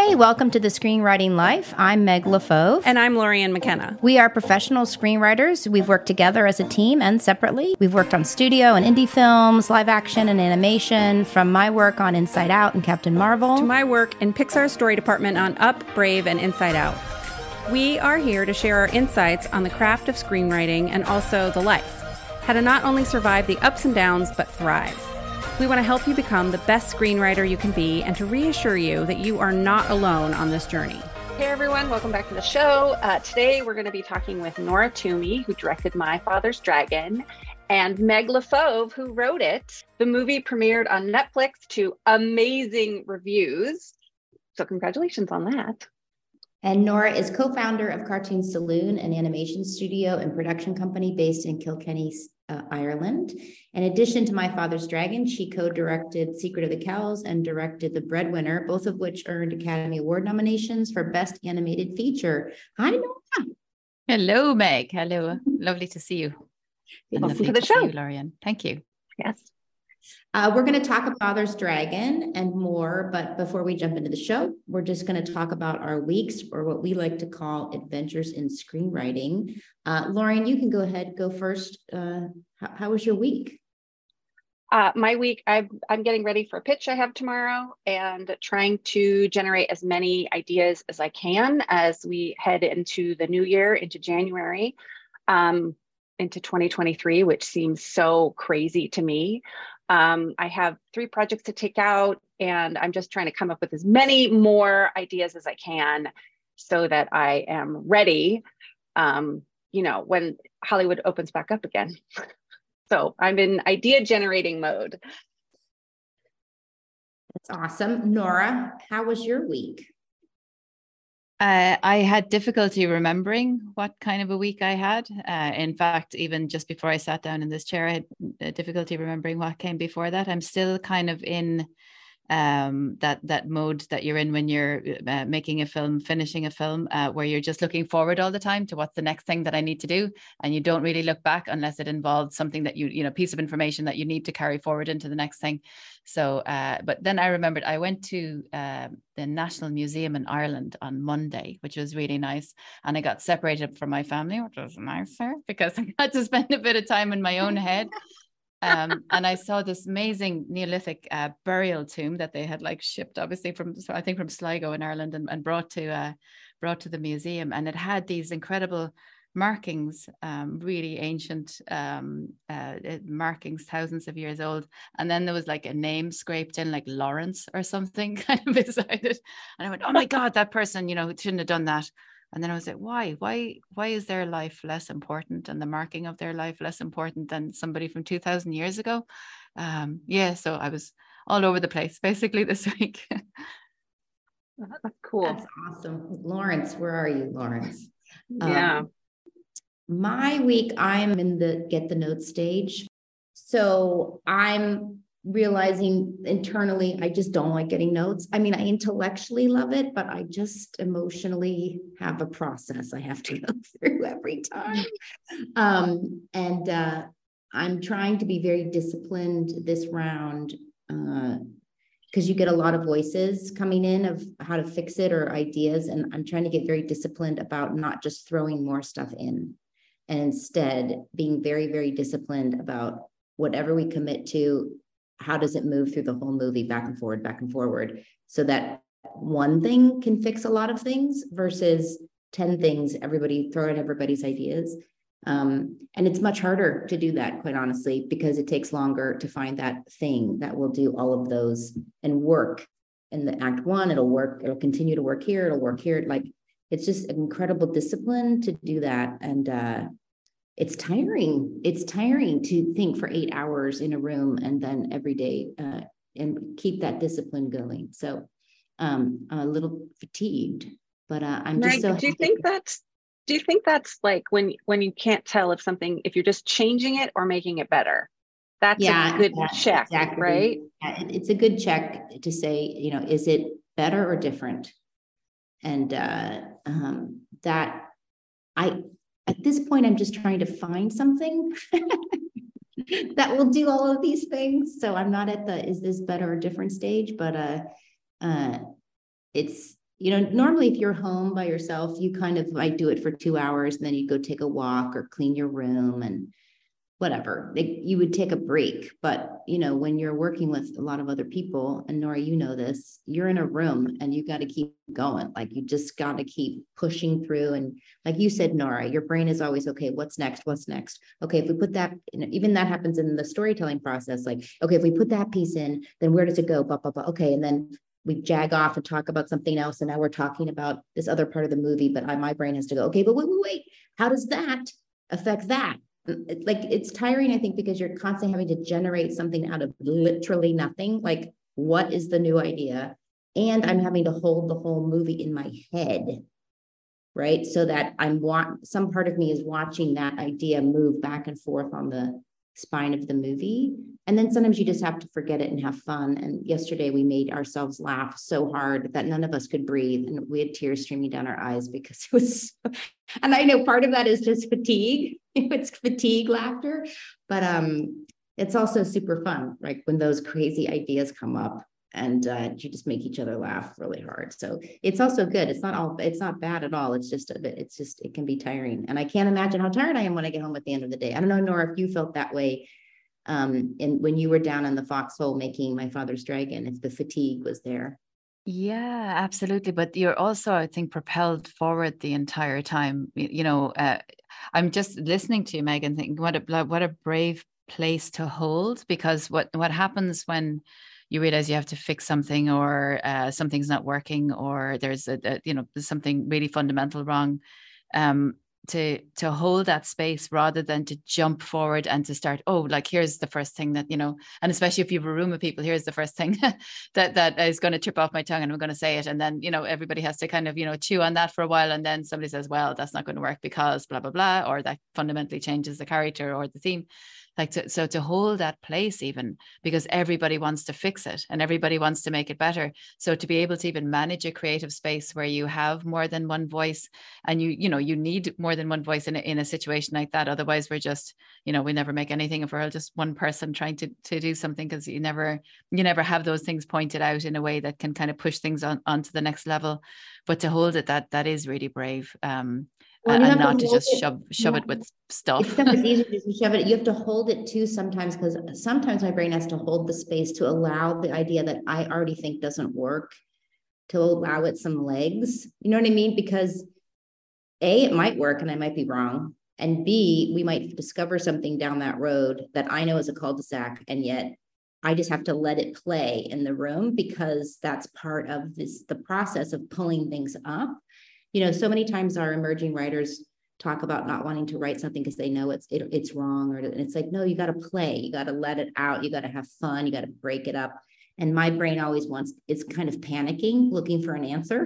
Hi, welcome to the Screenwriting Life. I'm Meg LaFauve. And I'm Lorianne McKenna. We are professional screenwriters. We've worked together as a team and separately. We've worked on studio and indie films, live action and animation, from my work on Inside Out and Captain Marvel to my work in Pixar's story department on Up, Brave, and Inside Out. We are here to share our insights on the craft of screenwriting and also the life. How to not only survive the ups and downs, but thrive. We want to help you become the best screenwriter you can be and to reassure you that you are not alone on this journey. Hey everyone, welcome back to the show. Today we're going to be talking with Nora Twomey, who directed My Father's Dragon, and Meg LaFauve, who wrote it. The movie premiered on Netflix to amazing reviews. So congratulations on that. And Nora is co-founder of Cartoon Saloon, an animation studio and production company based in Kilkenny, Ireland. In addition to My Father's Dragon, she co-directed Secret of the Cows and directed The Breadwinner, both of which earned Academy Award nominations for Best Animated Feature. Hi, Nora. Hello, Meg. Hello. Lovely to see you. Welcome to the show. You, Lorianne. Thank you. Yes. We're going to talk about Father's Dragon and more, but before we jump into the show, we're just going to talk about our weeks, or what we like to call adventures in screenwriting. Lauren, you can go ahead, go first. How was your week? My week, I'm getting ready for a pitch I have tomorrow and trying to generate as many ideas as I can as we head into the new year, into January, into 2023, which seems so crazy to me. I have 3 projects to take out, and I'm just trying to come up with as many more ideas as I can so that I am ready, when Hollywood opens back up again. So I'm in idea generating mode. That's awesome. Nora, how was your week? I had difficulty remembering what kind of a week I had. In fact, even just before I sat down in this chair, I had difficulty remembering what came before that. I'm still kind of in that mode that you're in when you're making a film, finishing a film, where you're just looking forward all the time to what's the next thing that I need to do, and you don't really look back unless it involves something that piece of information that you need to carry forward into the next thing. So, but then I remembered I went to the National Museum in Ireland on Monday, which was really nice, and I got separated from my family, which was nicer because I had to spend a bit of time in my own head. And I saw this amazing Neolithic burial tomb that they had shipped, obviously from Sligo in Ireland, and brought to the museum, and it had these incredible markings, really ancient markings, thousands of years old, and then there was a name scraped in, like Lawrence or something, kind of beside it, and I went, oh my God, that person, shouldn't have done that. And then I was like, why is their life less important and the marking of their life less important than somebody from 2000 years ago? So I was all over the place basically this week. That's cool. That's awesome. Lawrence, where are you, Lawrence? Yeah. My week, I'm in the get the notes stage. So I'm realizing internally, I just don't like getting notes. I mean, I intellectually love it, but I just emotionally have a process I have to go through every time. I'm trying to be very disciplined this round, because you get a lot of voices coming in of how to fix it or ideas. And I'm trying to get very disciplined about not just throwing more stuff in, and instead being very, very disciplined about whatever we commit to, how does it move through the whole movie, back and forward, so that one thing can fix a lot of things versus 10 things, throw out everybody's ideas. And it's much harder to do that, quite honestly, because it takes longer to find that thing that will do all of those and work. In the act 1, it'll work, it'll continue to work here, it'll work here. It's just an incredible discipline to do that. And it's tiring. It's tiring to think for 8 hours in a room and then every day and keep that discipline going. So I'm a little fatigued, but I'm just so happy. Do you think that's like when you can't tell if you're just changing it or making it better? That's a good check, exactly. Right? Yeah, it's a good check to say, is it better or different? And at this point, I'm just trying to find something that will do all of these things. So I'm not at the, is this better or different stage, but it's normally if you're home by yourself, you kind of might do it for 2 hours and then you go take a walk or clean your room and whatever, you would take a break. But, when you're working with a lot of other people, and Nora, this, you're in a room and you got to keep going. Like, you just got to keep pushing through. And like you said, Nora, your brain is always, okay, what's next? What's next? Okay, if we put that, even that happens in the storytelling process. Like, okay, if we put that piece in, then where does it go? Blah, blah, blah. Okay. And then we jag off and talk about something else. And now we're talking about this other part of the movie, but my brain has to go, okay, but wait, how does that affect that? Like, it's tiring, I think, because you're constantly having to generate something out of literally nothing. Like, what is the new idea? And I'm having to hold the whole movie in my head, right? So that some part of me is watching that idea move back and forth on the spine of the movie. And then sometimes you just have to forget it and have fun. And yesterday we made ourselves laugh so hard that none of us could breathe. And we had tears streaming down our eyes because it was, and I know part of that is just fatigue. It's fatigue laughter, but it's also super fun, right? When those crazy ideas come up and you just make each other laugh really hard. So it's also good. It's not bad at all. It's just it can be tiring. And I can't imagine how tired I am when I get home at the end of the day. I don't know, Nora, if you felt that way when you were down in the foxhole making My Father's Dragon, if the fatigue was there. Yeah, absolutely. But you're also, I think, propelled forward the entire time. I'm just listening to you, Megan, thinking what a brave place to hold, because what happens when you realize you have to fix something, or something's not working, or there's there's something really fundamental wrong, to hold that space rather than to jump forward and to start, here's the first thing that, and especially if you have a room of people, here's the first thing that is going to trip off my tongue and I'm going to say it. And then, everybody has to kind of, chew on that for a while. And then somebody says, well, that's not going to work because blah, blah, blah, or that fundamentally changes the character or the theme. So to hold that place, even because everybody wants to fix it and everybody wants to make it better. So to be able to even manage a creative space where you have more than one voice, and you need more than one voice in a situation like that. Otherwise we're just, we never make anything if we're just one person trying to do something, because you never have those things pointed out in a way that can kind of push things onto the next level. But to hold it, that is really brave. And not to just shove it with stuff. It's easier to shove it. You have to hold it too sometimes, because sometimes my brain has to hold the space to allow the idea that I already think doesn't work, to allow it some legs. You know what I mean? Because A, it might work and I might be wrong. And B, we might discover something down that road that I know is a cul-de-sac, and yet I just have to let it play in the room, because that's part of the process of pulling things up. So many times our emerging writers talk about not wanting to write something because they know it's wrong, and it's like, no, you got to play, you got to let it out, you got to have fun, you got to break it up. And my brain always it's kind of panicking, looking for an answer.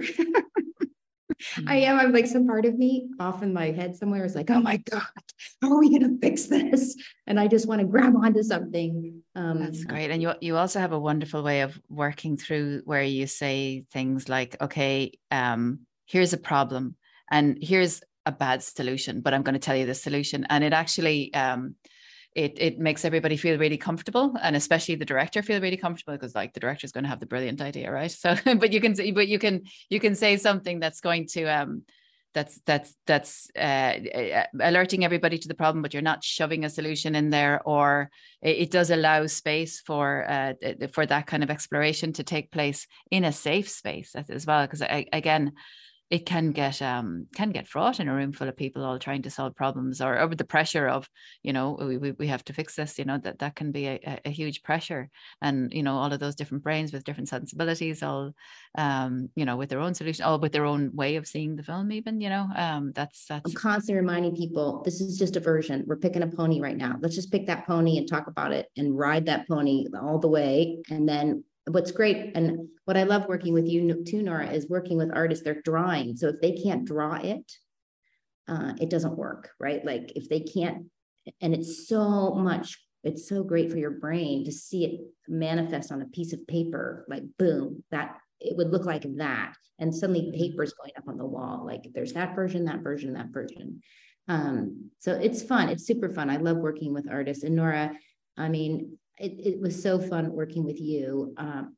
I'm like, some part of me off in my head somewhere is like, oh my God, how are we going to fix this? And I just want to grab onto something. That's great. And you also have a wonderful way of working through, where you say things like, okay, here's a problem and here's a bad solution, but I'm going to tell you the solution. And it actually, it makes everybody feel really comfortable, and especially the director feel really comfortable, because the director is going to have the brilliant idea, right? So, but you can say something that's going to, that's alerting everybody to the problem, but you're not shoving a solution in there. Or it does allow space for that kind of exploration to take place in a safe space as well. Because again, it can get fraught in a room full of people all trying to solve problems, or with the pressure of, we have to fix this, that can be a huge pressure. And, all of those different brains with different sensibilities, all, with their own solution, all with their own way of seeing the film, even, that's. I'm constantly reminding people, this is just a version. We're picking a pony right now. Let's just pick that pony and talk about it and ride that pony all the way. And then what's great, and what I love working with you too, Nora, is working with artists. They're drawing. So if they can't draw it, it doesn't work, right? Like if they can't, and it's so great for your brain to see it manifest on a piece of paper, like boom, that it would look like that. And suddenly paper's going up on the wall. Like there's that version, that version, that version. So it's fun. It's super fun. I love working with artists. And Nora, I mean, it was so fun working with you.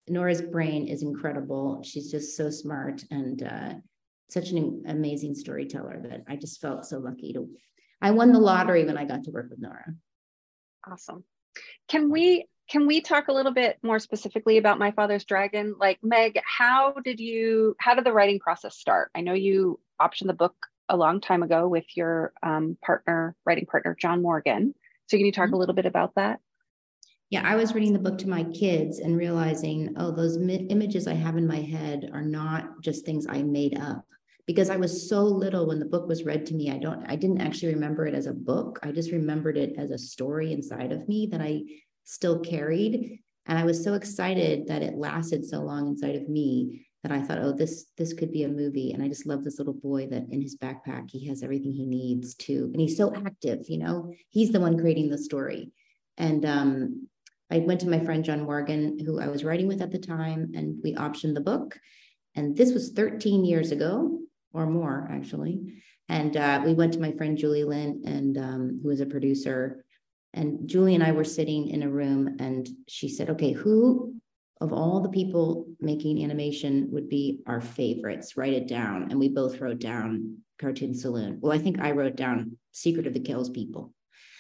Nora's brain is incredible. She's just so smart and such an amazing storyteller that I just felt so lucky I won the lottery when I got to work with Nora. Awesome. Can we talk a little bit more specifically about My Father's Dragon? Like, Meg, how did the writing process start? I know you optioned the book a long time ago with your writing partner, John Morgan. So can you talk a little bit about that? Yeah, I was reading the book to my kids and realizing, oh, those images I have in my head are not just things I made up. Because I was so little when the book was read to me, I didn't actually remember it as a book. I just remembered it as a story inside of me that I still carried. And I was so excited that it lasted so long inside of me that I thought, oh, this could be a movie. And I just love this little boy that in his backpack, he has everything he needs to, and he's so active, he's the one creating the story. And I went to my friend, John Morgan, who I was writing with at the time, and we optioned the book. And this was 13 years ago or more, actually. And we went to my friend, Julie Lynn, and who was a producer. And Julie and I were sitting in a room, and she said, okay, who of all the people making animation would be our favorites? Write it down. And we both wrote down Cartoon Saloon. Well, I think I wrote down Secret of the Kells People.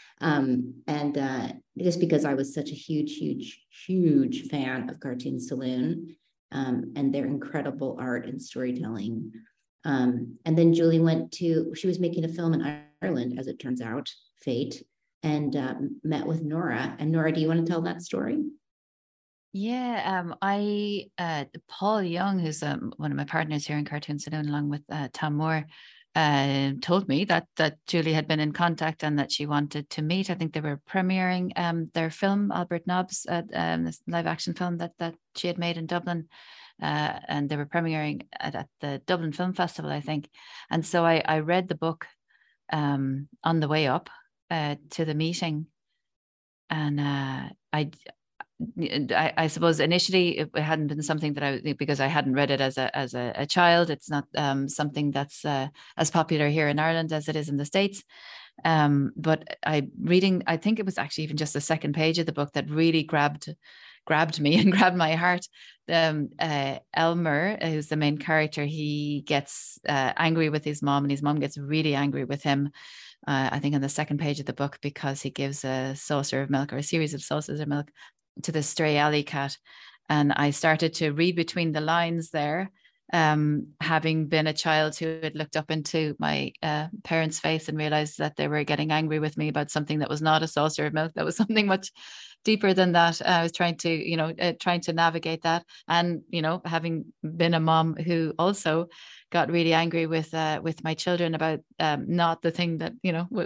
Just because I was such a huge fan of Cartoon Saloon and their incredible art and storytelling. And then Julie she was making a film in Ireland, as it turns out, fate, and met with Nora. And Nora, do you want to tell that story? Yeah, Paul Young, who's one of my partners here in Cartoon Saloon, along with Tom Moore, told me that Julie had been in contact and that she wanted to meet. I think they were premiering their film, Albert Nobbs, this live action film that she had made in Dublin. And they were premiering at the Dublin Film Festival, I think. And so I read the book on the way up to the meeting. And I suppose initially it hadn't been something that because I hadn't read it as a child. It's not something that's as popular here in Ireland as it is in the States. But I think it was actually even just the second page of the book that really grabbed me and grabbed my heart. Elmer, who's the main character, he gets angry with his mom, and his mom gets really angry with him. I think on the second page of the book, because he gives a saucer of milk, or a series of saucers of milk, to the stray alley cat. And I started to read between the lines there, having been a child who had looked up into my parents' face and realized that they were getting angry with me about something that was not a saucer of milk, that was something much deeper than that. I was trying to navigate that, and having been a mom who also got really angry with my children about not the thing that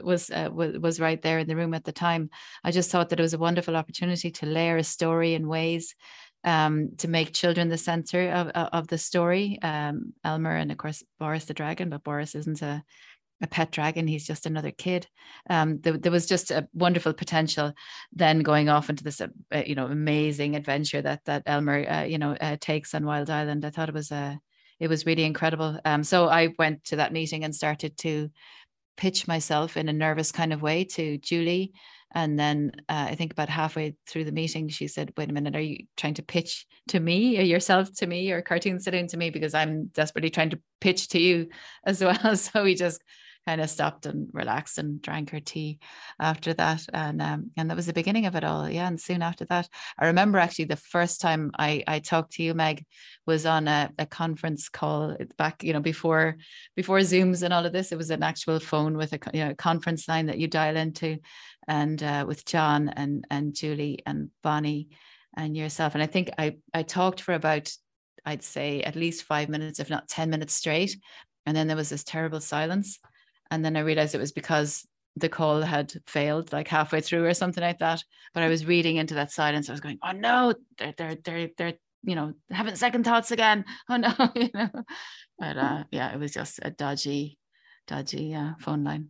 was right there in the room at the time. I just thought that it was a wonderful opportunity to layer a story in ways to make children the center of the story. Elmer, and of course Boris the dragon, but Boris isn't a pet dragon. He's just another kid. There was just a wonderful potential then going off into this, amazing adventure that Elmer, takes on Wild Island. I thought it was really incredible. So I went to that meeting and started to pitch myself in a nervous kind of way to Julie. And then I think about halfway through the meeting, she said, wait a minute, are you trying to pitch to me, or yourself to me, or Cartoon Saloon to me? Because I'm desperately trying to pitch to you as well. So we just kind of stopped and relaxed and drank her tea after that. And that was the beginning of it all. Yeah. And soon after that, I remember actually the first time I talked to you, Meg, was on a conference call back, before Zooms and all of this. It was an actual phone with a conference line that you dial into, and with John and Julie and Bonnie and yourself. And I think I talked for about, I'd say, at least 5 minutes, if not 10 minutes straight. And then there was this terrible silence. And then I realized it was because the call had failed, like halfway through or something like that. But I was reading into that silence. I was going, oh no, they're having second thoughts again. Oh no, But yeah, it was just a dodgy phone line.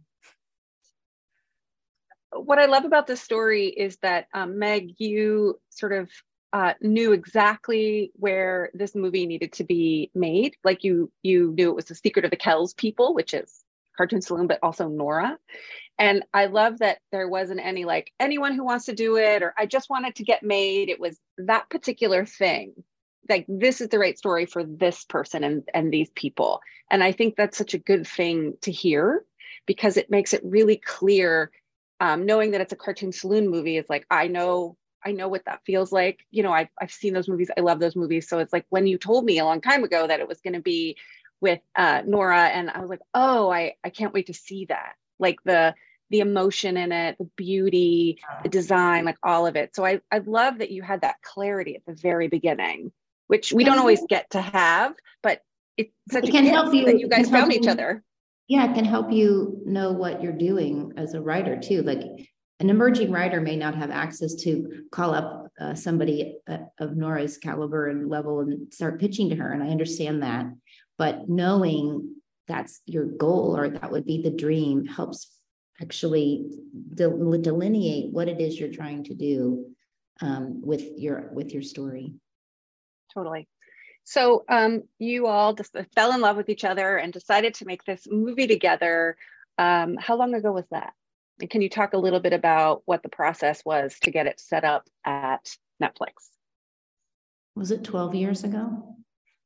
What I love about this story is that Meg, you sort of knew exactly where this movie needed to be made. Like you knew it was The Secret of the Kells People, which is Cartoon Saloon, but also Nora. And I love that there wasn't any like anyone who wants to do it, or I just want it to get made. It was that particular thing like this is the right story for this person and these people. And I think that's such a good thing to hear, because it makes it really clear, knowing that it's a cartoon saloon movie. It's like, I know what that feels like. You know, I've seen those movies. I love those movies. So it's like when you told me a long time ago that it was going to be with Nora, and I was like, oh, I can't wait to see that. Like the emotion in it, the beauty, the design, like all of it. So I love that you had that clarity at the very beginning, which we don't always get to have, but it's such a gift that you guys found each other. Yeah, it can help you know what you're doing as a writer too. Like an emerging writer may not have access to call up somebody of Nora's caliber and level and start pitching to her. And I understand that, but knowing that's your goal, or that would be the dream, helps actually delineate what it is you're trying to do with your story. Totally. So you all just fell in love with each other and decided to make this movie together. How long ago was that? And can you talk a little bit about what the process was to get it set up at Netflix? Was it 12 years ago?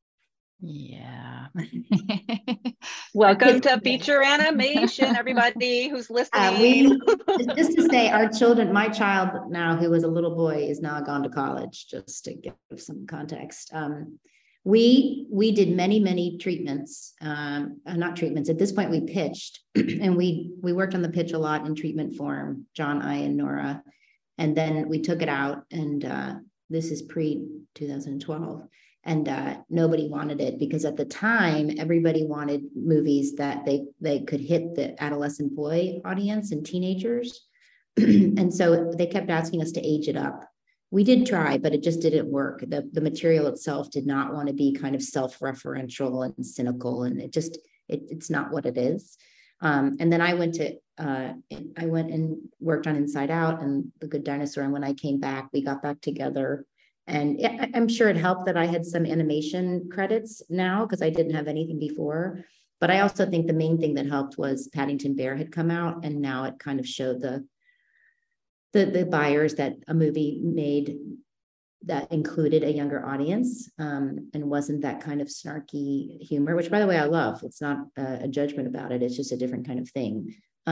Yeah. Welcome to feature animation, everybody who's listening. Just to say, my child now, who was a little boy, is now gone to college, just to give some context. We did many treatments, not treatments. At this point, we pitched, and we worked on the pitch a lot in treatment form, John, I, and Nora. And then we took it out, and this is pre-2012. And nobody wanted it, because at the time, everybody wanted movies that they could hit the adolescent boy audience and teenagers. And so they kept asking us to age it up. We did try, but it just didn't work. The material itself did not want to be kind of self-referential and cynical, and it's not what it is. And then I went and worked on Inside Out and The Good Dinosaur. And when I came back, we got back together. And I'm sure it helped that I had some animation credits now, because I didn't have anything before. But I also think the main thing that helped was Paddington Bear had come out, and now it kind of showed the buyers that a movie made that included a younger audience, and wasn't that kind of snarky humor, which, by the way, I love. It's not a judgment about it. It's just a different kind of thing.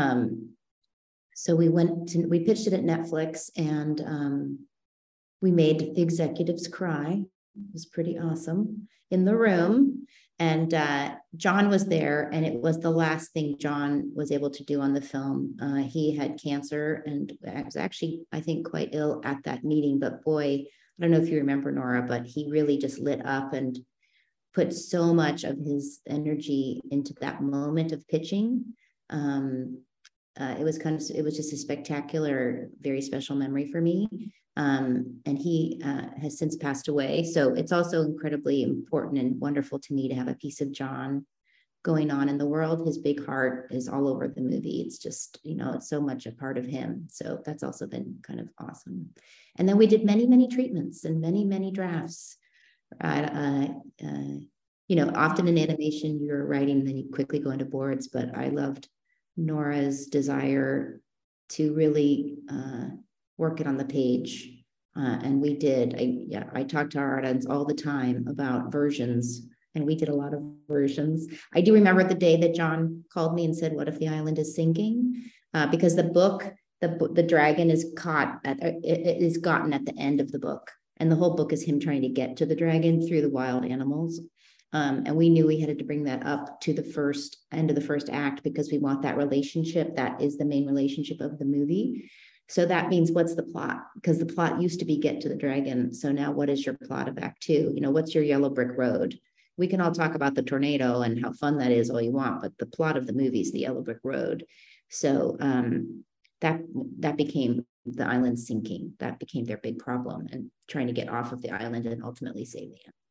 So we pitched it at Netflix, and we made the executives cry. It was pretty awesome in the room. And John was there, and it was the last thing John was able to do on the film. He had cancer and was actually, I think, quite ill at that meeting. But boy, I don't know if you remember, Nora, but he really just lit up and put so much of his energy into that moment of pitching. It was just a spectacular, very special memory for me. And he has since passed away. So it's also incredibly important and wonderful to me to have a piece of John going on in the world. His big heart is all over the movie. It's just, it's so much a part of him. So that's also been kind of awesome. And then we did many treatments and many drafts. Often in animation, you're writing and then you quickly go into boards, but I loved Nora's desire to really work it on the page. And we did. I talked to our audience all the time about versions, and we did a lot of versions. I do remember the day that John called me and said, "What if the island is sinking?" Because the book, the dragon is gotten at the end of the book, and the whole book is him trying to get to the dragon through the wild animals. And we knew we had to bring that up to the end of the first act, because we want that relationship. That is the main relationship of the movie. So that means, what's the plot? Because the plot used to be get to the dragon. So now what is your plot of Act 2? What's your yellow brick road? We can all talk about the tornado and how fun that is all you want, but the plot of the movie is the yellow brick road. So that became the island sinking. That became their big problem, and trying to get off of the island and ultimately save the island.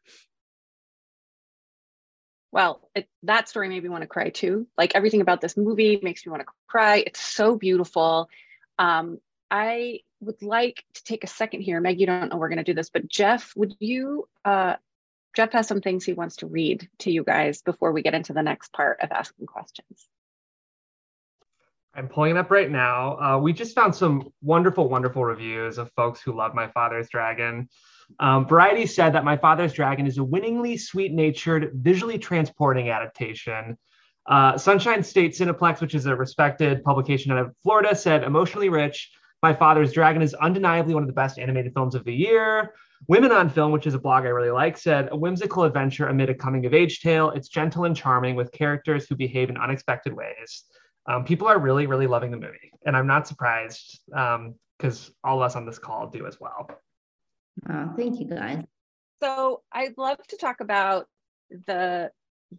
Well, that story made me want to cry too. Like, everything about this movie makes me want to cry. It's so beautiful. I would like to take a second here. Meg, you don't know we're going to do this, but Jeff, Jeff has some things he wants to read to you guys before we get into the next part of asking questions. I'm pulling it up right now. We just found some wonderful reviews of folks who love My Father's Dragon. Variety said that My Father's Dragon is a winningly sweet-natured, visually transporting adaptation. Sunshine State Cineplex, which is a respected publication out of Florida, said emotionally rich. My Father's Dragon is undeniably one of the best animated films of the year. Women on Film, which is a blog I really like, said a whimsical adventure amid a coming-of-age tale. It's gentle and charming with characters who behave in unexpected ways. People are really, really loving the movie, and I'm not surprised because all of us on this call do as well. Thank you, guys. So I'd love to talk about the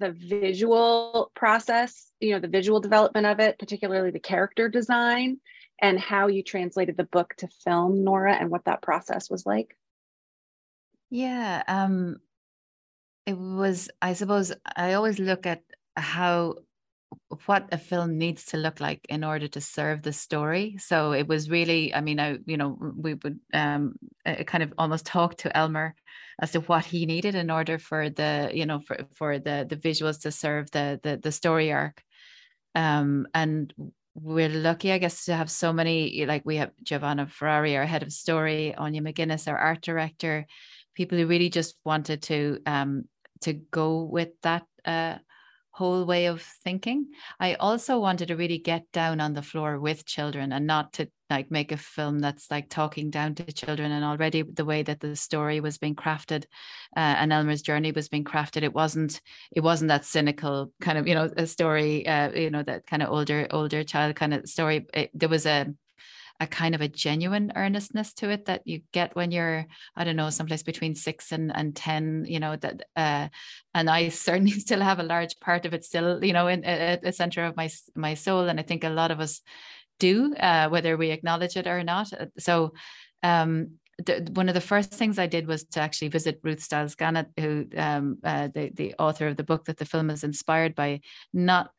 visual process, the visual development of it, particularly the character design, and how you translated the book to film, Nora, and what that process was like. Yeah, it was, I suppose, I always look at what a film needs to look like in order to serve the story. So it was really, I mean, we would kind of almost talk to Elmer as to what he needed in order for the, for the visuals to serve the story arc. And we're lucky, I guess, to have so many, like we have Giovanna Ferrari, our head of story, Anya McGuinness, our art director, people who really just wanted to go with that whole way of thinking. I also wanted to really get down on the floor with children and not to like make a film that's like talking down to children. And already the way that the story was being crafted and Elmer's journey was being crafted, it wasn't that cynical kind of, a story, that kind of older child kind of story. There was a kind of a genuine earnestness to it that you get when you're, I don't know, someplace between 6 and 10, and I certainly still have a large part of it still, in at the center of my soul. And I think a lot of us do, whether we acknowledge it or not. So one of the first things I did was to actually visit Ruth Stiles Gannett, who the author of the book that the film is inspired by. Not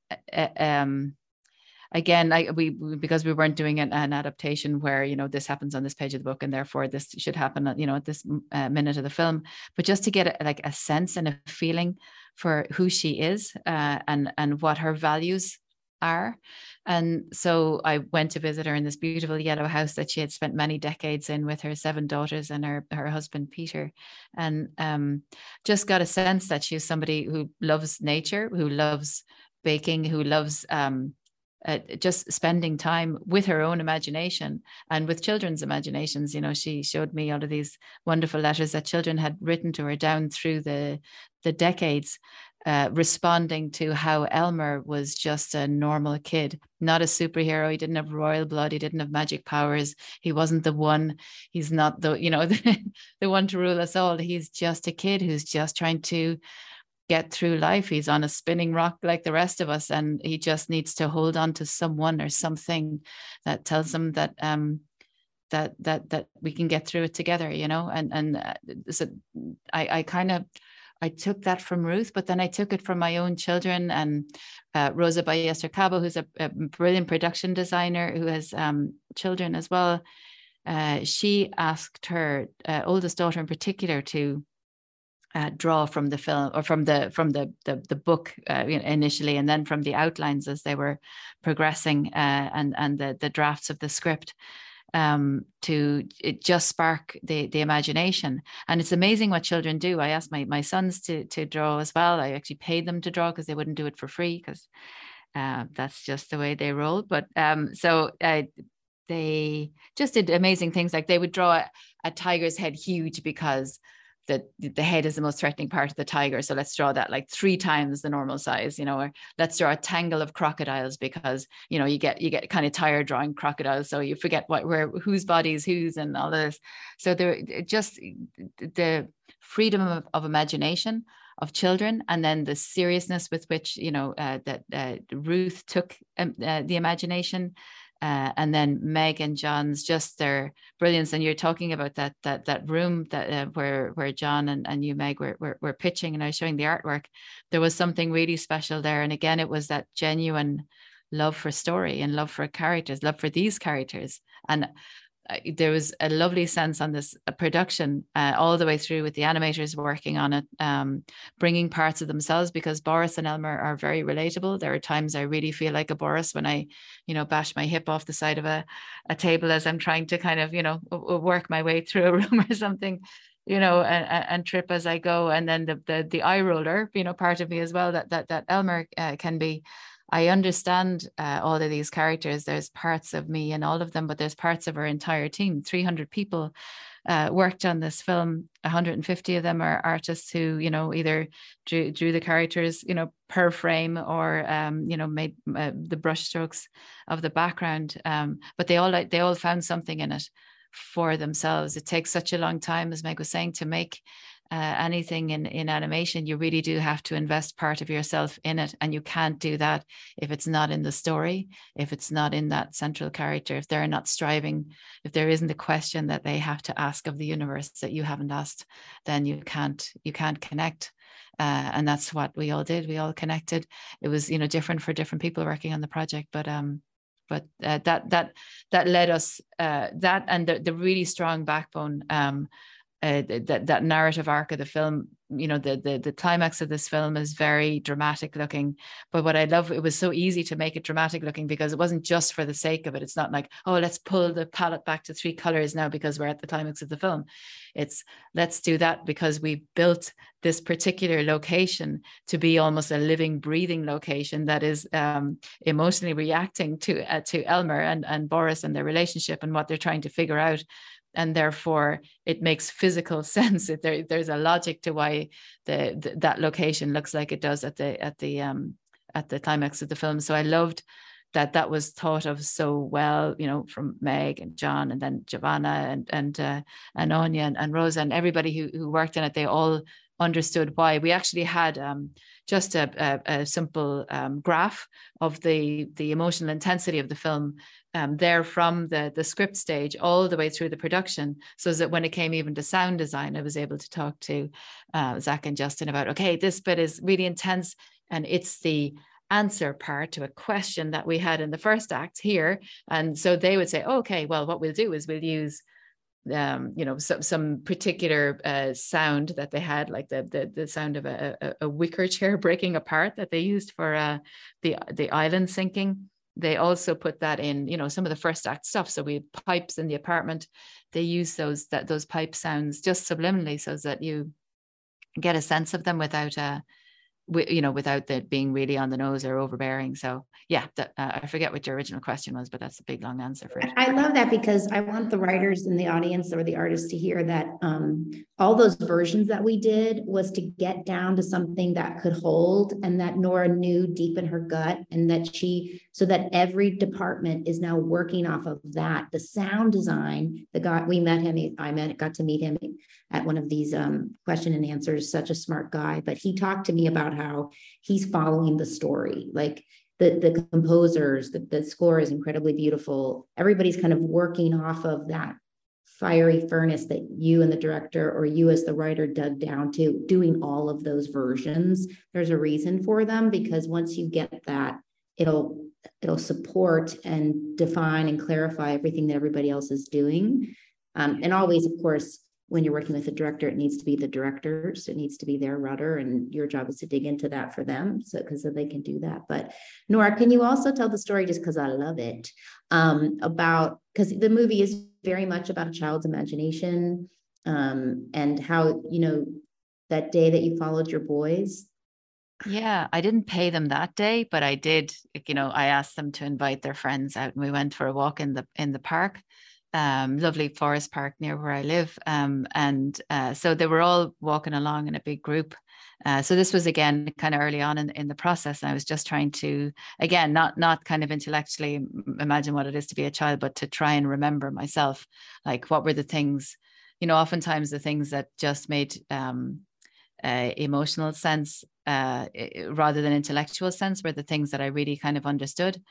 again, because we weren't doing an adaptation where this happens on this page of the book and therefore this should happen at this minute of the film, but just to get a sense and a feeling for who she is and what her values are. And so I went to visit her in this beautiful yellow house that she had spent many decades in with her 7 daughters and her husband Peter, and just got a sense that she was somebody who loves nature, who loves baking, who loves just spending time with her own imagination and with children's imaginations. She showed me all of these wonderful letters that children had written to her down through the decades, responding to how Elmer was just a normal kid, not a superhero. He didn't have royal blood. He didn't have magic powers. He wasn't the one. He's not the one to rule us all. He's just a kid who's just trying to get through life. He's on a spinning rock like the rest of us, and he just needs to hold on to someone or something that tells him that that we can get through it together, so I took that from Ruth, but then I took it from my own children. And Rosa Ballester Cabo, who's a brilliant production designer who has children as well, she asked her oldest daughter in particular to draw from the film or from the book initially, and then from the outlines as they were progressing and the drafts of the script, to just spark the imagination. And it's amazing what children do. I asked my sons to draw as well. I actually paid them to draw because they wouldn't do it for free, because that's just the way they roll. But so they just did amazing things. Like they would draw a tiger's head huge because the head is the most threatening part of the tiger. So let's draw that like 3 times the normal size, or let's draw a tangle of crocodiles because, you get kind of tired drawing crocodiles. So you forget whose body is whose and all this. So they're just the freedom of imagination of children, and then the seriousness with which, that Ruth took the imagination. And then Meg and John's just their brilliance. And you're talking about that room that where John and you, Meg, were pitching, and I was showing the artwork. There was something really special there. And again, it was that genuine love for story and love for characters, love for these characters. And there was a lovely sense on this production all the way through, with the animators working on it, bringing parts of themselves, because Boris and Elmer are very relatable. There are times I really feel like a Boris when I, bash my hip off the side of a table as I'm trying to kind of, work my way through a room or something. and trip as I go. And then the eye roller, part of me as well, that Elmer can be. I understand all of these characters. There's parts of me in all of them, but there's parts of our entire team. 300 people worked on this film. 150 of them are artists who, either drew the characters, per frame, or made the brushstrokes of the background. But they all found something in it for themselves. It takes such a long time, as Meg was saying, to make anything in animation. You really do have to invest part of yourself in it, and you can't do that if it's not in the story, if it's not in that central character, if they're not striving, if there isn't a question that they have to ask of the universe that you haven't asked, then you can't connect. And that's what we all did. We all connected. It was different for different people working on the project, but that led us, that and the really strong backbone, that narrative arc of the film. The climax of this film is very dramatic looking, but what I love, it was so easy to make it dramatic looking because it wasn't just for the sake of it. It's not like, oh, let's pull the palette back to 3 colors now because we're at the climax of the film. It's, let's do that because we built this particular location to be almost a living, breathing location that is emotionally reacting to Elmer and Boris and their relationship and what they're trying to figure out. And therefore it makes physical sense. There's a logic to why that location looks like it does at the climax of the film. So I loved that was thought of so well, from Meg and John, and then Giovanna and Anya and Rosa and everybody who worked in it. They all understood why. We actually had just a simple graph of the emotional intensity of the film there from the script stage all the way through the production, so that when it came even to sound design, I was able to talk to Zach and Justin about, okay, this bit is really intense and it's the answer part to a question that we had in the first act here. And so they would say, okay, well, what we'll do is we'll use some particular sound that they had, like the sound of a wicker chair breaking apart that they used for the island sinking. They also put that in, some of the first act stuff. So we had pipes in the apartment. They use those pipe sounds just subliminally so that you get a sense of them without that being really on the nose or overbearing. So yeah, I forget what your original question was, but that's a big long answer for it. I love that because I want the writers in the audience or the artists to hear that all those versions that we did was to get down to something that could hold, and that Nora knew deep in her gut, and so that every department is now working off of that. The sound design, got to meet him at one of these question and answers, such a smart guy, but he talked to me about how he's following the story. Like the composers, the score is incredibly beautiful. Everybody's kind of working off of that fiery furnace that you and the director, or you as the writer, dug down to, doing all of those versions. There's a reason for them, because once you get that, it'll support and define and clarify everything that everybody else is doing. And always, of course, when you're working with a director, it needs to be the directors. It needs to be their rudder, and your job is to dig into that for them, because they can do that. But Nora, can you also tell the story, just because I love it, because the movie is very much about a child's imagination, and how, that day that you followed your boys. Yeah, I didn't pay them that day, but I did, I asked them to invite their friends out, and we went for a walk in the park. Lovely forest park near where I live. So they were all walking along in a big group. So this was, again, kind of early on in the process. And I was just trying to, again, not kind of intellectually imagine what it is to be a child, but to try and remember myself, like, what were the things, oftentimes the things that just made emotional sense rather than intellectual sense were the things that I really kind of understood.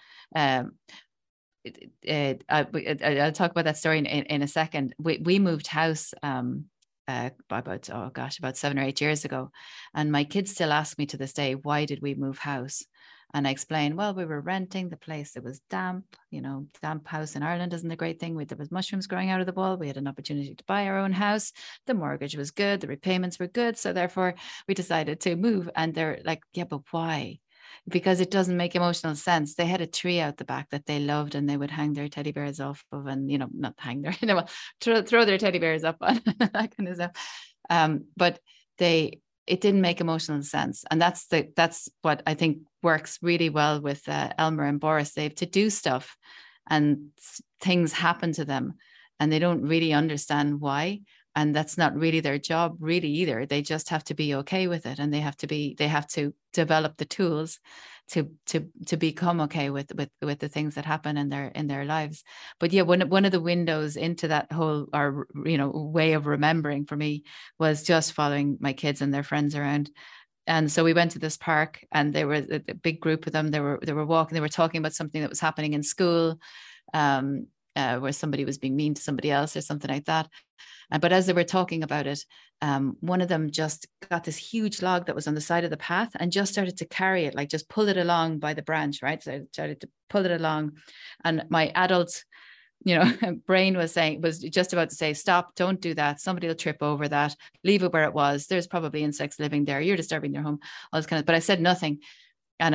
I'll talk about that story in a second. We moved house about 7 or 8 years ago, and my kids still ask me to this day, why did we move house? And I explained, well, we were renting the place. It was damp, damp house in Ireland isn't a great thing. There was mushrooms growing out of the wall. We had an opportunity to buy our own house. The mortgage was good. The repayments were good. So therefore we decided to move. And they're like, yeah, but why? Because it doesn't make emotional sense. They had a tree out the back that they loved, and they would hang their teddy bears off of, and not hang their, throw their teddy bears up on that kind of stuff. But it didn't make emotional sense. And that's what I think works really well with Elmer and Boris. They have to do stuff and things happen to them and they don't really understand why. And that's not really their job really either. They just have to be okay with it. And they have to develop the tools to become okay with the things that happen in their lives. But yeah, one of the windows into that whole, or, way of remembering for me was just following my kids and their friends around. And so we went to this park and there were a big group of them. They were walking, they were talking about something that was happening in school, where somebody was being mean to somebody else or something like that. But as they were talking about it, one of them just got this huge log that was on the side of the path and just started to carry it, like just pull it along by the branch, right? So I started to pull it along. And my adult, brain was just about to say, stop, don't do that. Somebody will trip over that. Leave it where it was. There's probably insects living there. You're disturbing their home. All this but I said nothing. And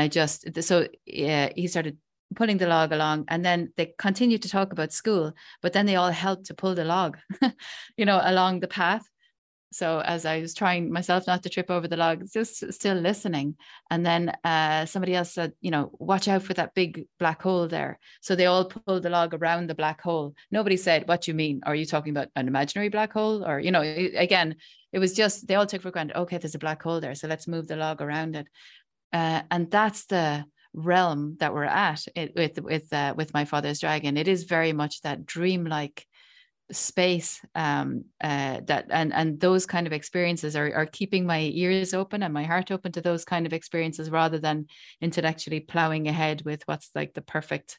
he started pulling the log along, and then they continued to talk about school, but then they all helped to pull the log, along the path. So as I was trying myself not to trip over the log, just still listening. And then somebody else said, watch out for that big black hole there. So they all pulled the log around the black hole. Nobody said, what do you mean? Are you talking about an imaginary black hole? Or, again, it was just, they all took for granted, okay, there's a black hole there, so let's move the log around it. And that's the realm that we're at with My Father's Dragon. It is very much that dreamlike space, that and those kind of experiences are keeping my ears open and my heart open to those kind of experiences, rather than intellectually plowing ahead with what's like the perfect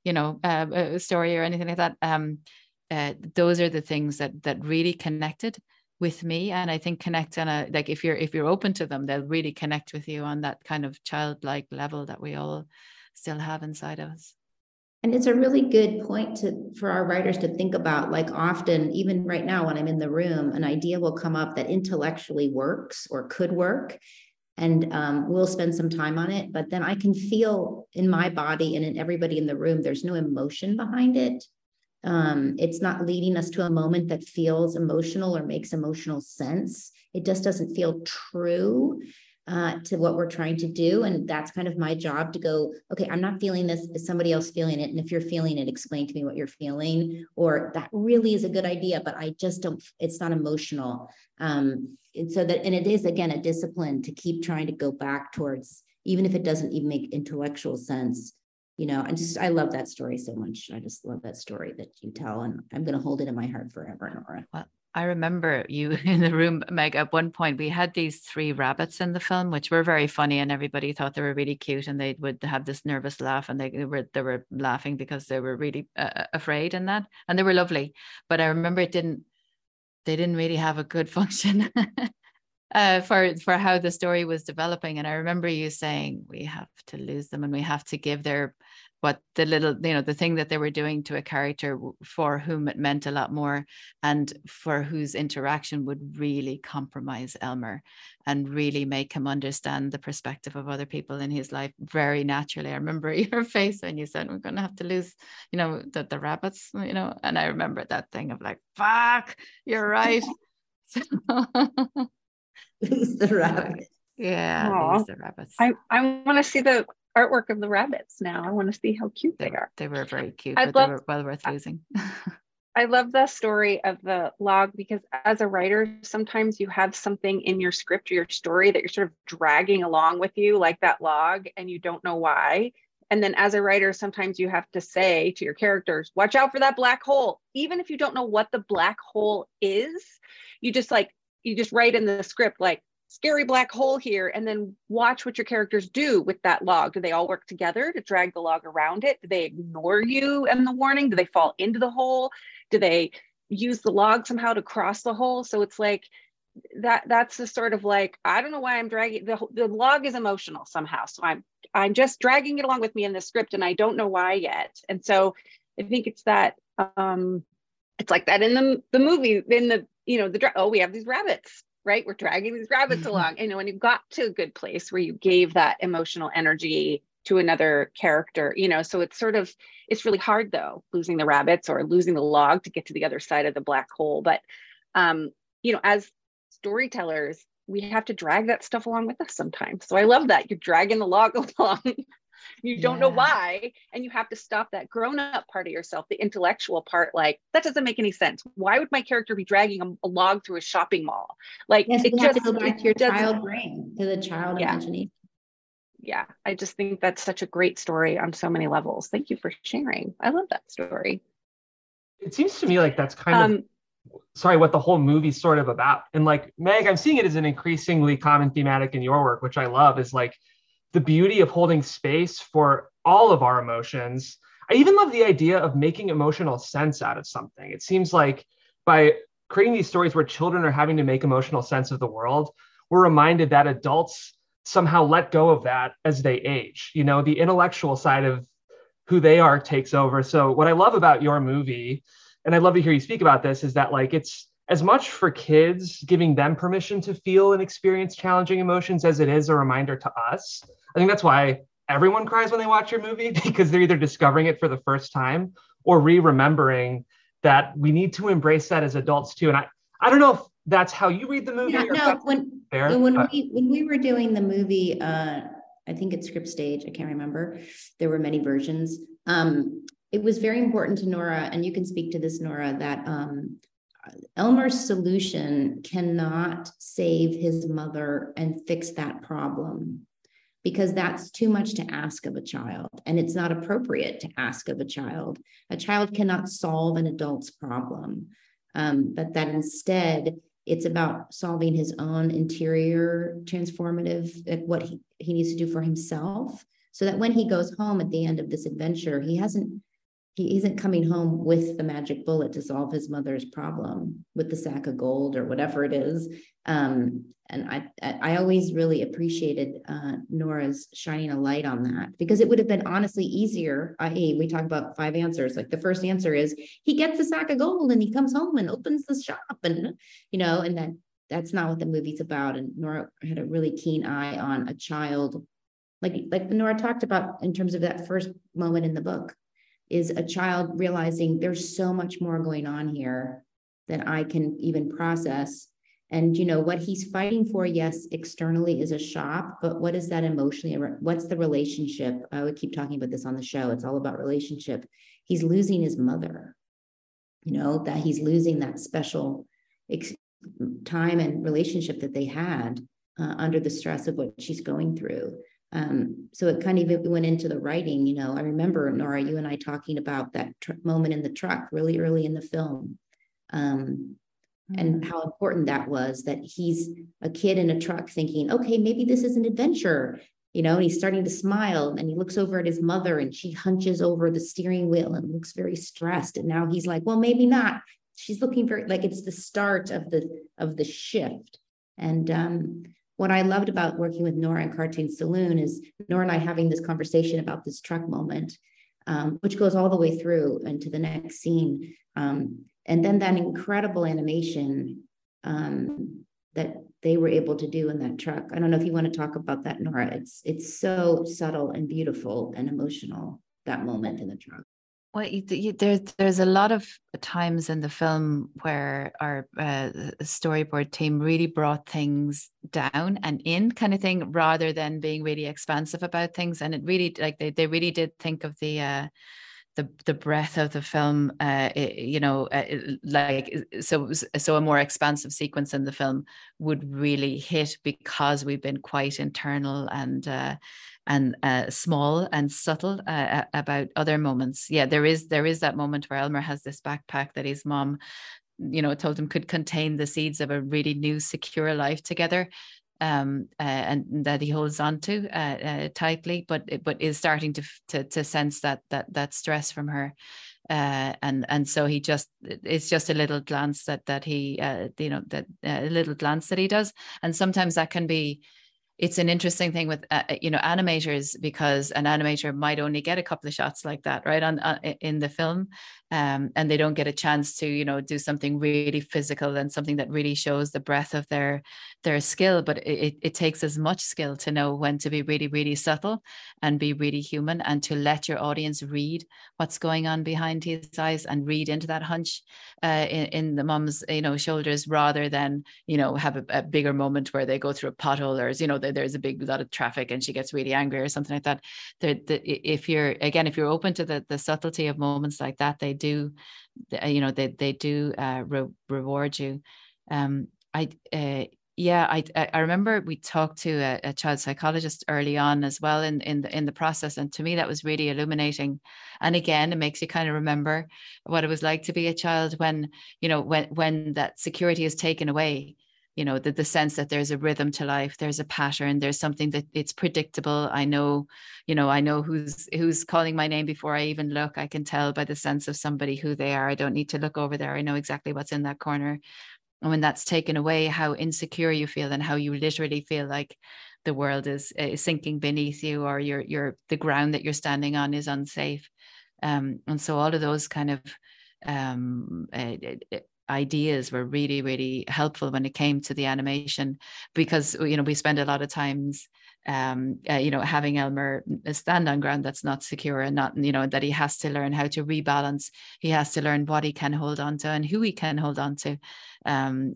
story or anything like that. Those are the things that really connected with me, and I think connect on a, like, if you're open to them, they'll really connect with you on that kind of childlike level that we all still have inside of us. And it's a really good point for our writers to think about. Like, often, even right now when I'm in the room, an idea will come up that intellectually works or could work, and we'll spend some time on it, but then I can feel in my body and in everybody in the room, there's no emotion behind it. It's not leading us to a moment that feels emotional or makes emotional sense. It just doesn't feel true to what we're trying to do. And that's kind of my job, to go, okay, I'm not feeling this. Is somebody else feeling it? And if you're feeling it, explain to me what you're feeling. Or that really is a good idea, but I just don't, it's not emotional. And it is, again, a discipline to keep trying to go back towards, even if it doesn't even make intellectual sense. I love that story so much. I just love that story that you tell, and I'm going to hold it in my heart forever, Nora. Well, I remember you in the room, Meg, at one point. We had these 3 rabbits in the film, which were very funny, and everybody thought they were really cute, and they would have this nervous laugh, and they were laughing because they were really afraid, and they were lovely. But I remember they didn't really have a good function. For how the story was developing. And I remember you saying, we have to lose them, and we have to give the thing that they were doing to a character for whom it meant a lot more, and for whose interaction would really compromise Elmer and really make him understand the perspective of other people in his life very naturally. I remember your face when you said, we're going to have to lose, the rabbits, and I remember that thing of like, fuck, you're right. Lose the rabbit. Yeah, lose the rabbits. I want to see the artwork of the rabbits now. I want to see how cute they are. They were very cute, but they were well worth losing. I love the story of the log, because as a writer, sometimes you have something in your script or your story that you're sort of dragging along with you, like that log, and you don't know why. And then as a writer, sometimes you have to say to your characters, watch out for that black hole. Even if you don't know what the black hole is, you just write in the script, like, scary black hole here, and then watch what your characters do with that log. Do they all work together to drag the log around it? Do they ignore you and the warning? Do they fall into the hole? Do they use the log somehow to cross the hole? So it's like that's the sort of like, I don't know why I'm dragging the log is emotional somehow. So I'm just dragging it along with me in the script, and I don't know why yet. And so I think it's that it's like that in the movie, in we have these rabbits, right? We're dragging these rabbits along. And when you got to a good place where you gave that emotional energy to another character, so it's really hard though, losing the rabbits or losing the log to get to the other side of the black hole. But, as storytellers, we have to drag that stuff along with us sometimes. So I love that you're dragging the log along. You don't know why, and you have to stop that grown-up part of yourself, the intellectual part. Like, that doesn't make any sense. Why would my character be dragging a log through a shopping mall? Like, yes, it you have just to go back to your child brain, to the child imagination. Yeah, I just think that's such a great story on so many levels. Thank you for sharing. I love that story. It seems to me like that's kind of what the whole movie's sort of about. And like, Meg, I'm seeing it as an increasingly common thematic in your work, which I love, is like the beauty of holding space for all of our emotions. I even love the idea of making emotional sense out of something. It seems like by creating these stories where children are having to make emotional sense of the world, we're reminded that adults somehow let go of that as they age. You know, the intellectual side of who they are takes over. So what I love about your movie, and I'd love to hear you speak about this, is that like it's as much for kids, giving them permission to feel and experience challenging emotions, as it is a reminder to us. I think that's why everyone cries when they watch your movie, because they're either discovering it for the first time or remembering that we need to embrace that as adults too. And I don't know if that's how you read the movie. Yeah, no, when we were doing the movie, I think at Script Stage, I can't remember, there were many versions. It was very important to Nora, and you can speak to this, Nora, that Elmer's solution cannot save his mother and fix that problem, because that's too much to ask of a child, and it's not appropriate to ask of a child. A child cannot solve an adult's problem, but that instead it's about solving his own interior transformative, what he needs to do for himself, so that when he goes home at the end of this adventure, he isn't coming home with the magic bullet to solve his mother's problem with the sack of gold or whatever it is. And I always really appreciated Nora's shining a light on that, because it would have been honestly easier. I.e., we talk about 5 answers. Like, the first answer is he gets the sack of gold and he comes home and opens the shop, and and that's not what the movie's about. And Nora had a really keen eye on a child, like Nora talked about in terms of that first moment in the book, is a child realizing there's so much more going on here than I can even process. And what he's fighting for, yes, externally is a shop, but what is that emotionally? What's the relationship? I would keep talking about this on the show. It's all about relationship. He's losing his mother, that he's losing that special time and relationship that they had under the stress of what she's going through. So it kind of went into the writing. I remember, Nora, you and I talking about that moment in the truck really early in the film, and how important that was, that he's a kid in a truck thinking, okay, maybe this is an adventure, and he's starting to smile, and he looks over at his mother and she hunches over the steering wheel and looks very stressed. And now he's like, well, maybe not. She's looking very, like, it's the start of the shift. And, what I loved about working with Nora in Cartoon Saloon is Nora and I having this conversation about this truck moment, which goes all the way through into the next scene. And then that incredible animation that they were able to do in that truck. I don't know if you want to talk about that, Nora. It's so subtle and beautiful and emotional, that moment in the truck. Well, there's a lot of times in the film where our storyboard team really brought things down and in, kind of thing, rather than being really expansive about things. And it really, like, they really did think of the breadth of the film, so a more expansive sequence in the film would really hit, because we've been quite internal and small and subtle about other moments. Yeah, there is that moment where Elmer has this backpack that his mom, told him could contain the seeds of a really new, secure life together, and that he holds on to tightly, but is starting to sense that stress from her, and so it's just a little glance that he a little glance that he does, and sometimes that can be. it's an interesting thing with animators, because an animator might only get a couple of shots like that, right, on in the film, and they don't get a chance to do something really physical and something that really shows the breadth of their skill. But it takes as much skill to know when to be really, really subtle and be really human, and to let your audience read what's going on behind his eyes and read into that hunch in the mom's shoulders, rather than have a bigger moment where they go through a pothole, or there's a big lot of traffic and she gets really angry or something like that. If you're open to the subtlety of moments like that, they do reward you. I remember we talked to a child psychologist early on as well in the process, and to me that was really illuminating. And again, it makes you kind of remember what it was like to be a child when that security is taken away. The sense that there's a rhythm to life, there's a pattern, there's something that it's predictable. I know who's calling my name before I even look. I can tell by the sense of somebody who they are. I don't need to look over there. I know exactly what's in that corner. And when that's taken away, how insecure you feel, and how you literally feel like the world is sinking beneath you, or the ground that you're standing on is unsafe. And so all of those kind of ideas were really, really helpful when it came to the animation, because we spend a lot of times having Elmer stand on ground that's not secure, and not that he has to learn how to rebalance. He has to learn what he can hold on to and who he can hold on to, and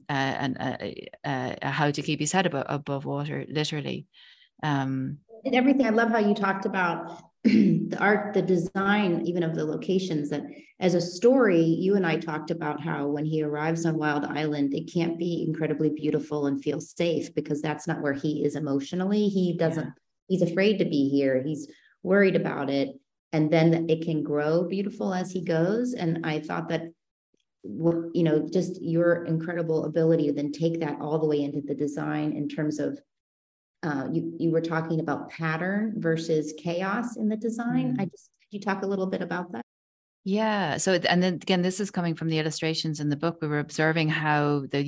how to keep his head above water, literally. And everything. I love how you talked about the art, the design, even of the locations. That as a story, you and I talked about how when he arrives on Wild Island, it can't be incredibly beautiful and feel safe, because that's not where he is emotionally. He doesn't, he's afraid to be here. He's worried about it. And then it can grow beautiful as he goes. And I thought that, just your incredible ability to then take that all the way into the design in terms of, you were talking about pattern versus chaos in the design. Could you talk a little bit about that? Yeah. So, and then again, this is coming from the illustrations in the book. We were observing how the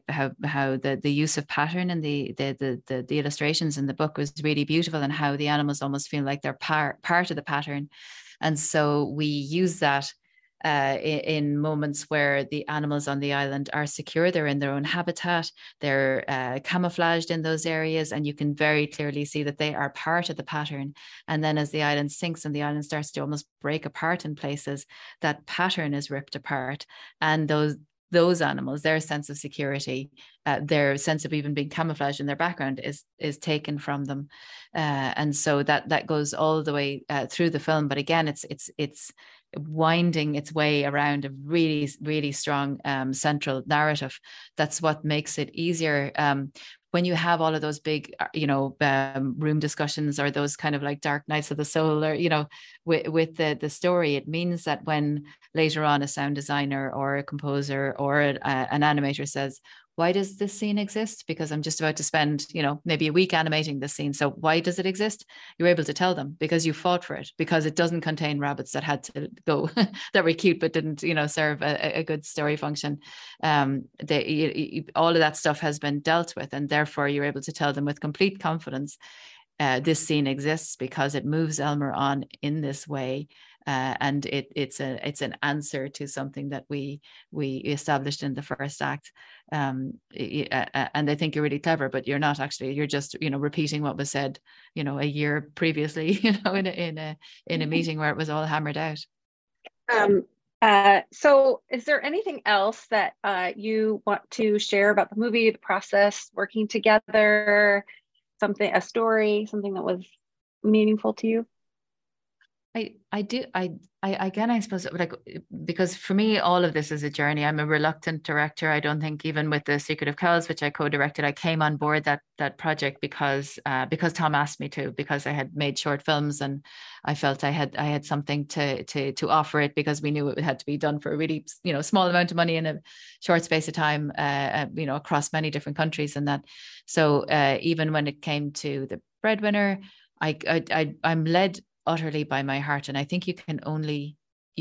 use of pattern and the illustrations in the book was really beautiful, and how the animals almost feel like they're part of the pattern. And so we use that in moments where the animals on the island are secure. They're in their own habitat. They're camouflaged in those areas, and you can very clearly see that they are part of the pattern. And then as the island sinks and the island starts to almost break apart in places, that pattern is ripped apart, and those animals, their sense of security, their sense of even being camouflaged in their background is taken from them. And so that goes all the way through the film. But again, it's winding its way around a really, really strong central narrative. That's what makes it easier. When you have all of those big, room discussions, or those kind of like dark nights of the soul, or, with the story, it means that when later on a sound designer or a composer or an animator says, why does this scene exist? Because I'm just about to spend, maybe a week animating this scene. So why does it exist? You're able to tell them, because you fought for it, because it doesn't contain rabbits that had to go, that were cute, but didn't, serve a good story function. All of that stuff has been dealt with, and therefore you're able to tell them with complete confidence, this scene exists because it moves Elmer on in this way. And it's an answer to something that we established in the first act. And I think you're really clever, but you're not actually. You're just repeating what was said a year previously in a meeting where it was all hammered out. So is there anything else that you want to share about the movie, the process, working together, a story, something that was meaningful to you? I suppose, like, because for me, all of this is a journey. I'm a reluctant director. I don't think even with The Secret of Kells, which I co-directed, I came on board that project because Tom asked me to, because I had made short films and I felt I had something to offer it, because we knew it had to be done for a really small amount of money in a short space of time, across many different countries and that. So even when it came to The Breadwinner, I'm led utterly by my heart, and I think you can only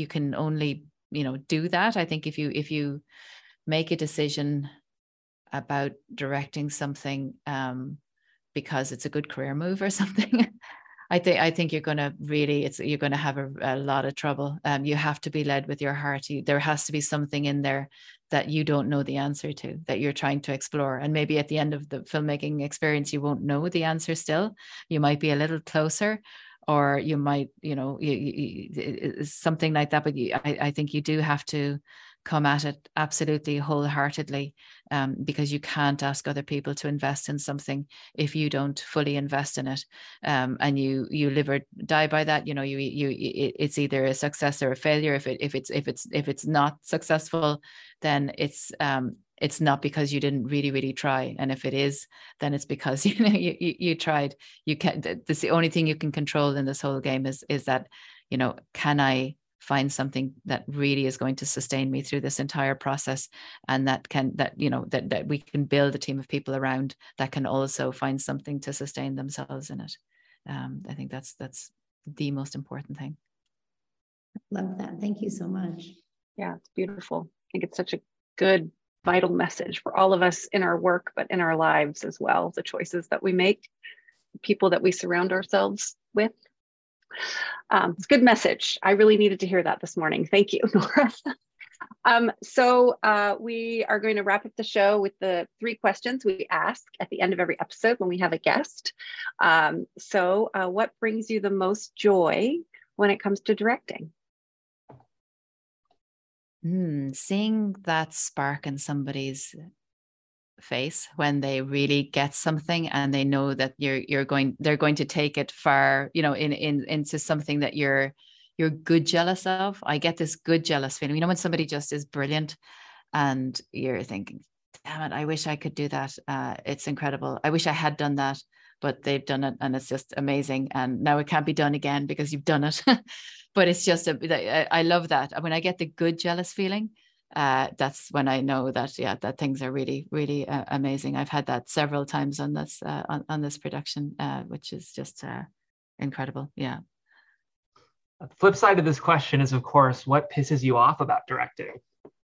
do that. I think if you make a decision about directing something, because it's a good career move or something. I think you're going to really, you're going to have a lot of trouble. You have to be led with your heart. There has to be something in there that you don't know the answer to, that you're trying to explore. And maybe at the end of the filmmaking experience, you won't know the answer still. You might be a little closer, or you might, something like that. But I think you do have to come at it absolutely wholeheartedly, because you can't ask other people to invest in something if you don't fully invest in it, and you live or die by that. It's either a success or a failure. If it's not successful, then it's not because you didn't really try, and if it is, then it's because you tried. You can't. That's the only thing you can control in this whole game is that, can I find something that really is going to sustain me through this entire process, and that we can build a team of people around that can also find something to sustain themselves in it. I think that's the most important thing. Love that. Thank you so much. Yeah, it's beautiful. I think it's such a good, vital message for all of us in our work, but in our lives as well. The choices that we make, the people that we surround ourselves with. It's a good message. I really needed to hear that this morning. Thank you, Nora. So we are going to wrap up the show with the 3 questions we ask at the end of every episode when we have a guest. So what brings you the most joy when it comes to directing? Seeing that spark in somebody's face when they really get something and they know that they're going to take it far, into something that you're good jealous of. I get this good jealous feeling, when somebody just is brilliant and you're thinking, damn it, I wish I could do that. It's incredible. I wish I had done that, but they've done it and it's just amazing. And now it can't be done again because you've done it. But it's just, I love that. When I get the good jealous feeling, that's when I know that, that things are really, really amazing. I've had that several times on this on this production, which is just incredible. Yeah. The flip side of this question is, of course, what pisses you off about directing?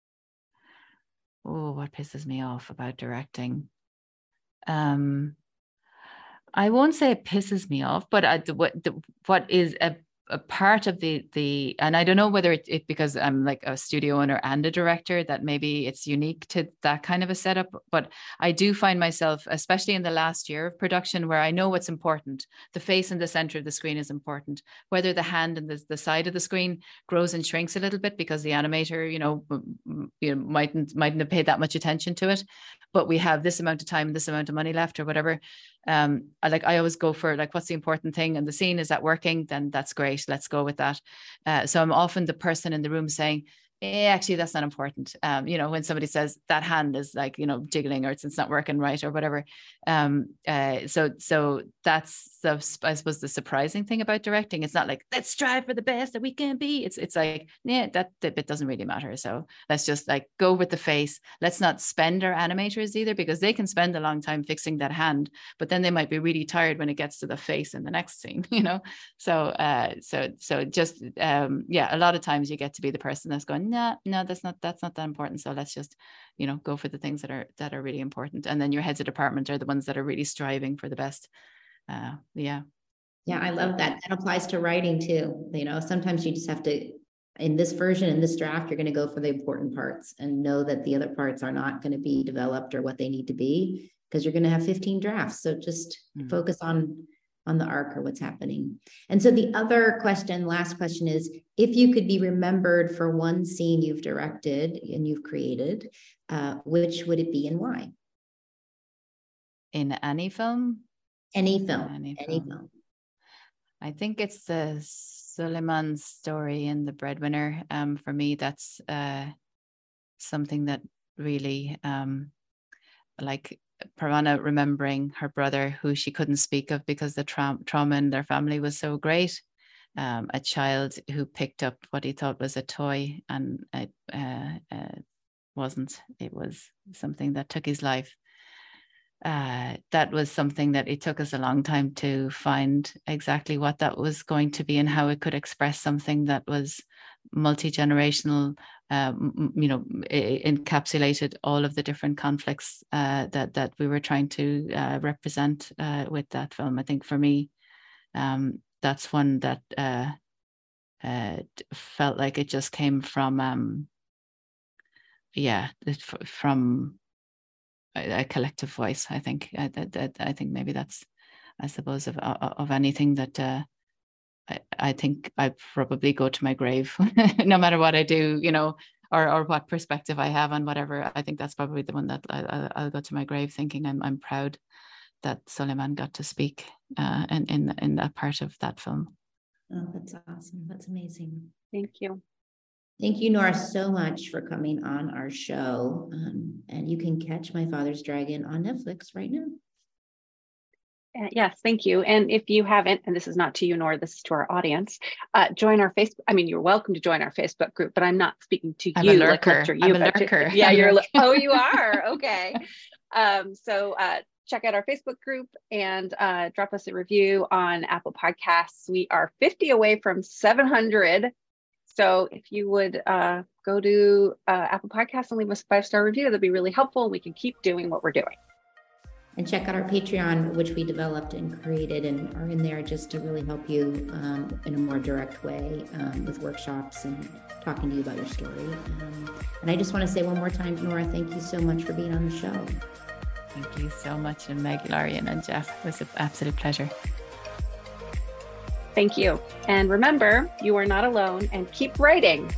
Oh, what pisses me off about directing? I won't say it pisses me off, but what is a part of the and I don't know whether it because I'm like a studio owner and a director, that maybe it's unique to that kind of a setup, but I do find myself, especially in the last year of production, where I know what's important. The face in the center of the screen is important. Whether the hand and the side of the screen grows and shrinks a little bit because the animator mightn't have paid that much attention to it, but we have this amount of time, this amount of money left or whatever. I always go for what's the important thing, and the scene, is that working? Then that's great, let's go with that. So I'm often the person in the room saying, actually that's not important. When somebody says that hand is jiggling, or it's not working right or whatever. So that's I suppose the surprising thing about directing. It's not like, let's strive for the best that we can be. It's like, that bit doesn't really matter. So let's just go with the face. Let's not spend our animators either, because they can spend a long time fixing that hand, but then they might be really tired when it gets to the face in the next scene, So just a lot of times you get to be the person that's going, no, that's not that important. So let's just, go for the things that are really important. And then your heads of department are the ones that are really striving for the best. Yeah, I love that. That applies to writing too. Sometimes you just have to, in this version, in this draft, you're going to go for the important parts and know that the other parts are not going to be developed or what they need to be, because you're going to have 15 drafts. So just focus on the arc or what's happening. And so the other question, last question, is, if you could be remembered for one scene you've directed and you've created, which would it be and why? In any film? Any film. I think it's the Suleiman story in The Breadwinner. For me, that's something that really, Parvana remembering her brother, who she couldn't speak of because the trauma in their family was so great. A child who picked up what he thought was a toy, and it wasn't. It was something that took his life. That was something that it took us a long time to find exactly what that was going to be and how it could express something that was multi-generational, encapsulated all of the different conflicts that we were trying to represent with that film. I think for me, that's one that felt like it just came from from a collective voice. I think I think maybe that's, I suppose, of anything that I think I probably go to my grave no matter what I do, or what perspective I have on whatever. I think that's probably the one that I'll go to my grave thinking I'm proud that Suleiman got to speak in that part of that film. Oh, that's awesome. That's amazing. Thank you. Thank you, Nora, so much for coming on our show. And you can catch My Father's Dragon on Netflix right now. Yes, thank you. And if you haven't, and this is not to you, Nora, this is to our audience, join our Facebook. I mean, you're welcome to join our Facebook group, but I'm not speaking to I'm you. a lurker. I'm a lurker. Yeah, oh, you are? Okay. So check out our Facebook group and drop us a review on Apple Podcasts. We are 50 away from 700. So if you would go to Apple Podcasts and leave us a 5-star review, that'd be really helpful. We can keep doing what we're doing. And check out our Patreon, which we developed and created and are in there just to really help you in a more direct way with workshops and talking to you about your story. And I just want to say one more time, Nora, thank you so much for being on the show. Thank you so much. And Meg, Larian, and Jeff, it was an absolute pleasure. Thank you. And remember, you are not alone, and keep writing.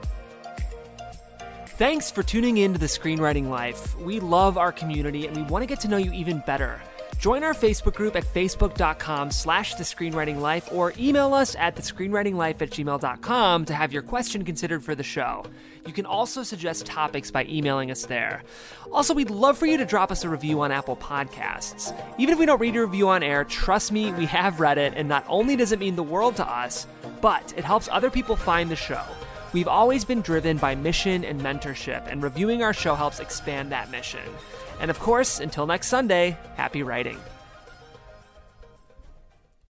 Thanks for tuning in to The Screenwriting Life. We love our community and we want to get to know you even better. Join our Facebook group at facebook.com/thescreenwritinglife or email us at thescreenwritinglife@gmail.com to have your question considered for the show. You can also suggest topics by emailing us there. Also, we'd love for you to drop us a review on Apple Podcasts. Even if we don't read your review on air, trust me, we have read it, and not only does it mean the world to us, but it helps other people find the show. We've always been driven by mission and mentorship, and reviewing our show helps expand that mission. And of course, until next Sunday, happy writing.